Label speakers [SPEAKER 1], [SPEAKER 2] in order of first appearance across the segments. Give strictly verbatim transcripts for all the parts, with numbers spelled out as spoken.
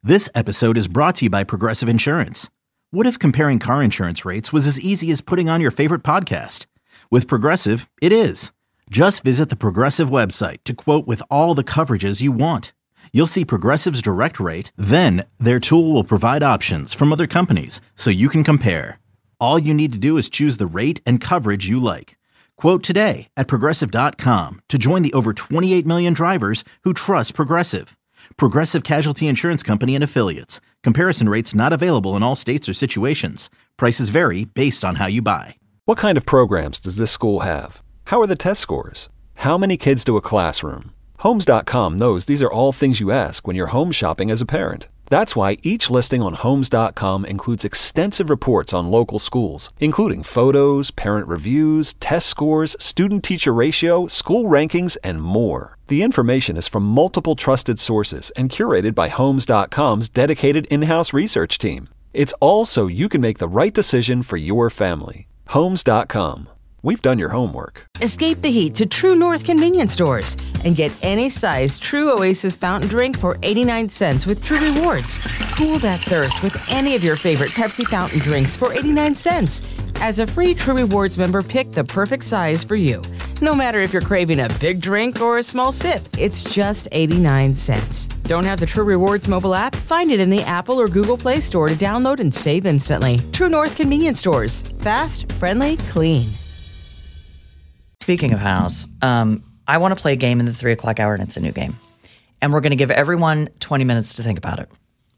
[SPEAKER 1] This episode is brought to you by Progressive Insurance. What if comparing car insurance rates was as easy as putting on your favorite podcast? With Progressive, it is. Just visit the Progressive website to quote with all the coverages you want. You'll see Progressive's direct rate, then their tool will provide options from other companies so you can compare. All you need to do is choose the rate and coverage you like. Quote today at Progressive dot com to join the over twenty-eight million drivers who trust Progressive. Progressive Casualty Insurance Company and Affiliates. Comparison rates not available in all states or situations. Prices vary based on how you buy.
[SPEAKER 2] What kind of programs does this school have? How are the test scores? How many kids do a classroom? Homes dot com knows these are all things you ask when you're home shopping as a parent. That's why each listing on Homes dot com includes extensive reports on local schools, including photos, parent reviews, test scores, student-teacher ratio, school rankings, and more. The information is from multiple trusted sources and curated by Homes dot com's dedicated in-house research team. It's all so you can make the right decision for your family. Homes dot com. We've done your homework.
[SPEAKER 3] Escape the heat to True North convenience stores and get any size True Oasis fountain drink for eighty-nine cents with True Rewards. Cool that thirst with any of your favorite Pepsi fountain drinks for eighty-nine cents. As a free True Rewards member, pick the perfect size for you. No matter if you're craving a big drink or a small sip, it's just eighty-nine cents. Don't have the True Rewards mobile app? Find it in the Apple or Google Play Store to download and save instantly. True North convenience stores. Fast, friendly, clean.
[SPEAKER 4] Speaking of house, um, I want to play a game in the three o'clock hour, and it's a new game. And we're going to give everyone twenty minutes to think about it.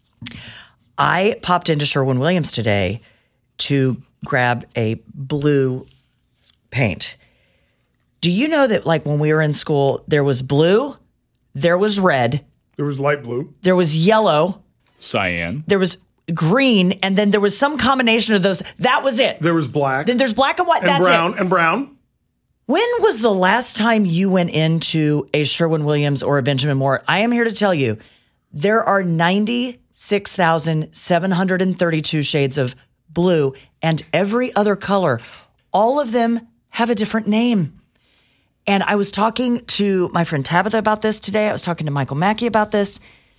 [SPEAKER 4] I popped into Sherwin-Williams today to grab a blue paint. Do you know that, like, when we were in school, there was blue, there was red,
[SPEAKER 5] there was light blue,
[SPEAKER 4] there was yellow,
[SPEAKER 6] cyan,
[SPEAKER 4] there was green, and then there was some combination of those. That was it.
[SPEAKER 5] There was black.
[SPEAKER 4] Then there's black and white.
[SPEAKER 5] And
[SPEAKER 4] That's
[SPEAKER 5] brown
[SPEAKER 4] it.
[SPEAKER 5] and brown.
[SPEAKER 4] When was the last time you went into a Sherwin-Williams or a Benjamin Moore? I am here to tell you, there are ninety-six thousand seven hundred thirty-two shades of blue and every other color. All of them have a different name. And I was talking to my friend Tabitha about this today. I was talking to Michael Mackey about this.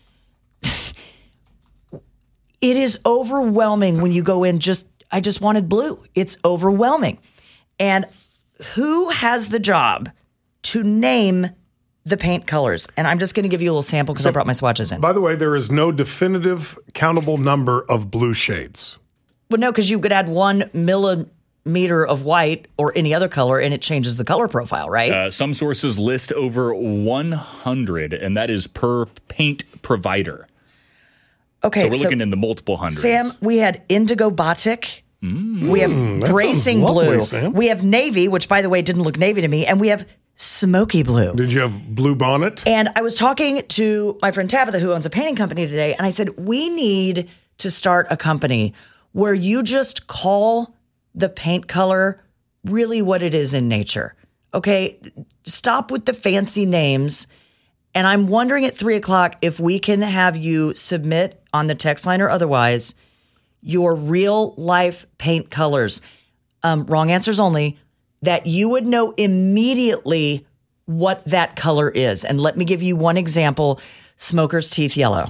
[SPEAKER 4] It is overwhelming when you go in just, I just wanted blue. It's overwhelming. And who has the job to name the paint colors? And I'm just going to give you a little sample because so, I brought my swatches in.
[SPEAKER 5] By the way, there is no definitive countable number of blue shades.
[SPEAKER 4] Well, no, because you could add one millimeter of white or any other color and it changes the color profile, right?
[SPEAKER 6] Uh, some sources list over one hundred, and that is per paint provider.
[SPEAKER 4] Okay,
[SPEAKER 6] so we're
[SPEAKER 4] so
[SPEAKER 6] looking in the multiple hundreds.
[SPEAKER 4] Sam, we had Indigo Batik. Mm. We have
[SPEAKER 5] mm,
[SPEAKER 4] Bracing
[SPEAKER 5] lovely,
[SPEAKER 4] Blue.
[SPEAKER 5] Sam.
[SPEAKER 4] We have Navy, which, by the way, didn't look navy to me. And we have Smoky Blue.
[SPEAKER 5] Did you have Blue Bonnet?
[SPEAKER 4] And I was talking to my friend Tabitha, who owns a painting company today, and I said, we need to start a company where you just call the paint color really what it is in nature. Okay? Stop with the fancy names. And I'm wondering at three o'clock if we can have you submit on the text line or otherwise your real life paint colors. Um, wrong answers only. That you would know immediately what that color is. And let me give you one example. Smoker's Teeth Yellow.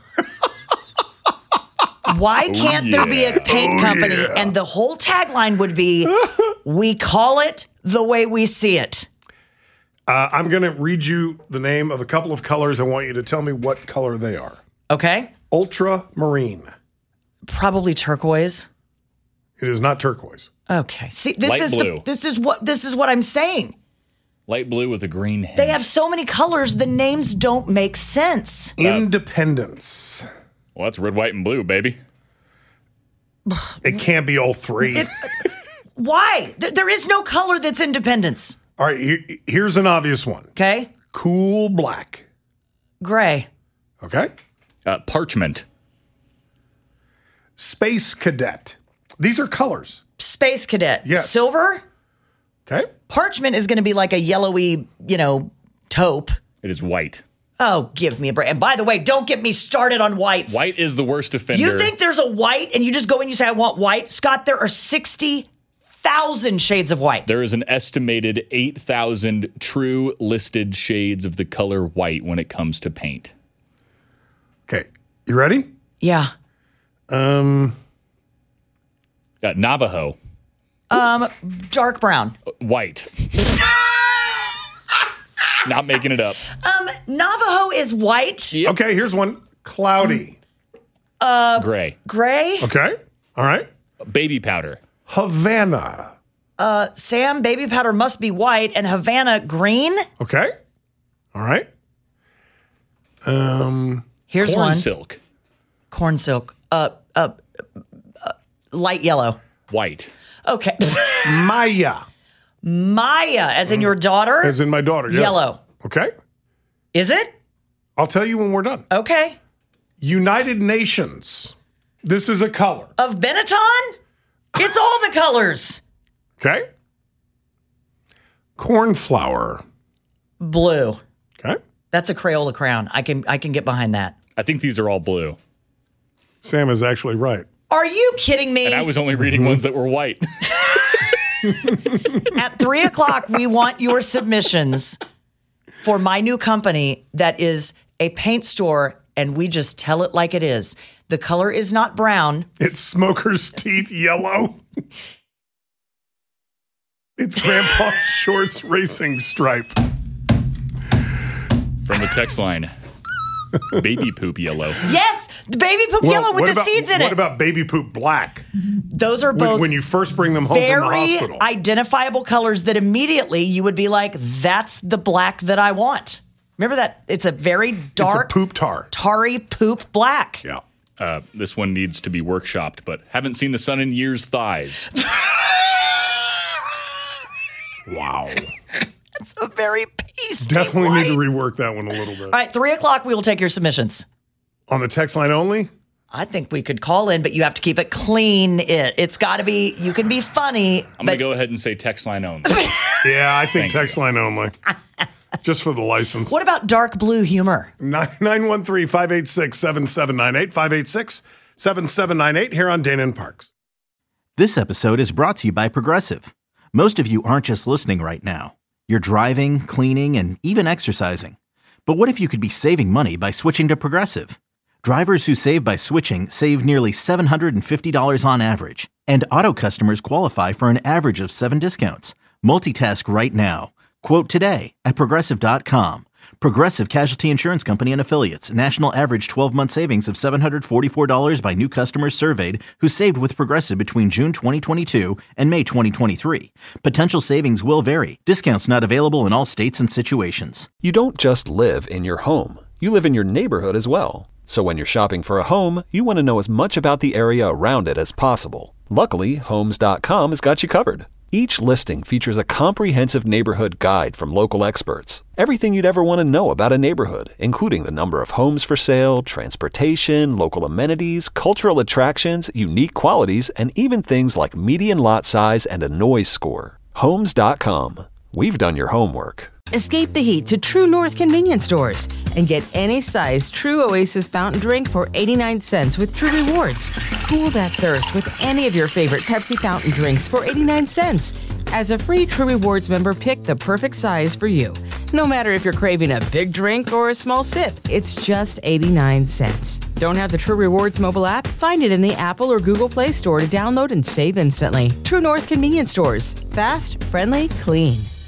[SPEAKER 4] Why can't
[SPEAKER 6] oh, yeah.
[SPEAKER 4] there be a paint
[SPEAKER 5] oh,
[SPEAKER 4] company
[SPEAKER 5] yeah.
[SPEAKER 4] and the whole tagline would be, we call it the way we see it?
[SPEAKER 5] Uh, I'm going to read you the name of a couple of colors. I want you to tell me what color they are.
[SPEAKER 4] Okay.
[SPEAKER 5] Ultramarine.
[SPEAKER 4] Probably turquoise.
[SPEAKER 5] It is not turquoise.
[SPEAKER 4] Okay. See, this
[SPEAKER 6] Light
[SPEAKER 4] is
[SPEAKER 6] blue.
[SPEAKER 4] the, this is what this is what I'm saying.
[SPEAKER 6] Light blue with a green hint.
[SPEAKER 4] They have so many colors, the names don't make sense.
[SPEAKER 5] Independence.
[SPEAKER 6] Well, that's red, white, and blue, baby.
[SPEAKER 5] It can't be all three.
[SPEAKER 4] It, why? There, there is no color that's independence.
[SPEAKER 5] All right, here, here's an obvious one.
[SPEAKER 4] Okay.
[SPEAKER 5] Cool black.
[SPEAKER 4] Gray.
[SPEAKER 5] Okay.
[SPEAKER 6] Uh, parchment.
[SPEAKER 5] Space Cadet. These are colors.
[SPEAKER 4] Space Cadet.
[SPEAKER 5] Yes.
[SPEAKER 4] Silver.
[SPEAKER 5] Okay.
[SPEAKER 4] Parchment is going to be like a yellowy, you know, taupe.
[SPEAKER 6] It is white.
[SPEAKER 4] Oh, give me a break. And by the way, don't get me started on whites.
[SPEAKER 6] White is the worst offender.
[SPEAKER 4] You think there's a white and you just go in and you say, I want white? Scott, there are sixty thousand shades of white.
[SPEAKER 6] There is an estimated eight thousand true listed shades of the color white when it comes to paint.
[SPEAKER 5] Okay. You ready?
[SPEAKER 4] Yeah.
[SPEAKER 5] Um,
[SPEAKER 6] Uh, Navajo.
[SPEAKER 4] Um, dark brown.
[SPEAKER 6] White. Not making it up.
[SPEAKER 4] Um, Navajo is white.
[SPEAKER 6] Yep.
[SPEAKER 5] Okay, here's one. Cloudy.
[SPEAKER 6] Gray.
[SPEAKER 4] Gray.
[SPEAKER 5] Okay. All right.
[SPEAKER 6] Baby powder.
[SPEAKER 5] Havana.
[SPEAKER 4] Sam, baby powder must be white, and Havana green.
[SPEAKER 5] Okay. All right. Um,
[SPEAKER 4] Here's
[SPEAKER 6] Corn
[SPEAKER 4] one.
[SPEAKER 6] silk.
[SPEAKER 4] Corn silk. Uh, uh, uh, light yellow.
[SPEAKER 6] White.
[SPEAKER 4] Okay.
[SPEAKER 5] Maya.
[SPEAKER 4] Maya, as in your daughter.
[SPEAKER 5] As in my daughter. Yes.
[SPEAKER 4] Yellow.
[SPEAKER 5] Okay.
[SPEAKER 4] Is it?
[SPEAKER 5] I'll tell you when we're done.
[SPEAKER 4] Okay.
[SPEAKER 5] United Nations. This is a color.
[SPEAKER 4] Of Benetton? It's all the colors.
[SPEAKER 5] Okay. Cornflower.
[SPEAKER 4] Blue.
[SPEAKER 5] Okay.
[SPEAKER 4] That's a Crayola crown. I can I can get behind that.
[SPEAKER 6] I think these are all blue.
[SPEAKER 5] Sam is actually right.
[SPEAKER 4] Are you kidding me?
[SPEAKER 6] And I was only reading ones that were white.
[SPEAKER 4] At three o'clock, we want your submissions for my new company that is a paint store, and we just tell it like it is. The color is not brown.
[SPEAKER 5] It's Smoker's Teeth yellow. It's Grandpa Shorts Racing Stripe.
[SPEAKER 6] From the text line. Baby poop yellow.
[SPEAKER 4] Yes, the baby poop
[SPEAKER 5] Well,
[SPEAKER 4] yellow with
[SPEAKER 5] what
[SPEAKER 4] the
[SPEAKER 5] about-
[SPEAKER 4] seeds in
[SPEAKER 5] What
[SPEAKER 4] it.
[SPEAKER 5] about baby poop black?
[SPEAKER 4] Those are
[SPEAKER 5] When,
[SPEAKER 4] both
[SPEAKER 5] when you first bring them home from the
[SPEAKER 4] very
[SPEAKER 5] hospital.
[SPEAKER 4] identifiable colors that immediately you would be like, that's the black that I want. Remember that? It's a very dark,
[SPEAKER 5] it's a poop tar.
[SPEAKER 4] tarry poop black.
[SPEAKER 5] Yeah.
[SPEAKER 6] Uh, this one needs to be workshopped, but haven't seen the sun in years. Thighs.
[SPEAKER 5] Wow.
[SPEAKER 4] It's a very pasty
[SPEAKER 5] Definitely
[SPEAKER 4] white.
[SPEAKER 5] need to rework that one a little bit.
[SPEAKER 4] All right, three o'clock, we will take your submissions.
[SPEAKER 5] On the text line only?
[SPEAKER 4] I think we could call in, but you have to keep it clean. It. It's got to be, you can be funny.
[SPEAKER 6] I'm going
[SPEAKER 4] but
[SPEAKER 6] to go ahead and say text line only.
[SPEAKER 5] Yeah, I think
[SPEAKER 6] Thank
[SPEAKER 5] text line only. Just for the license.
[SPEAKER 4] What about dark blue humor?
[SPEAKER 5] nine one three, five eight six, seven seven nine eight, five eight six, seven seven nine eight here on Dana and Parks.
[SPEAKER 1] This episode is brought to you by Progressive. Most of you aren't just listening right now. You're driving, cleaning, and even exercising. But what if you could be saving money by switching to Progressive? Drivers who save by switching save nearly seven hundred fifty dollars on average. And auto customers qualify for an average of seven discounts. Multitask right now. Quote today at Progressive dot com. Progressive Casualty Insurance Company and Affiliates. National average twelve-month savings of seven hundred forty-four dollars by new customers surveyed who saved with Progressive between June twenty twenty-two and May twenty twenty-three. Potential savings will vary. Discounts not available in all states and situations.
[SPEAKER 2] You don't just live in your home. You live in your neighborhood as well. So when you're shopping for a home, you want to know as much about the area around it as possible. Luckily, Homes dot com has got you covered. Each listing features a comprehensive neighborhood guide from local experts. Everything you'd ever want to know about a neighborhood, including the number of homes for sale, transportation, local amenities, cultural attractions, unique qualities, and even things like median lot size and a noise score. Homes dot com. We've done your homework.
[SPEAKER 3] Escape the heat to True North convenience stores and get any size True Oasis fountain drink for eighty-nine cents with True Rewards. Cool that thirst with any of your favorite Pepsi fountain drinks for eighty-nine cents. As a free True Rewards member, pick the perfect size for you. No matter if you're craving a big drink or a small sip, it's just eighty-nine cents. Don't have the True Rewards mobile app? Find it in the Apple or Google Play Store to download and save instantly. True North convenience stores. Fast, friendly, clean.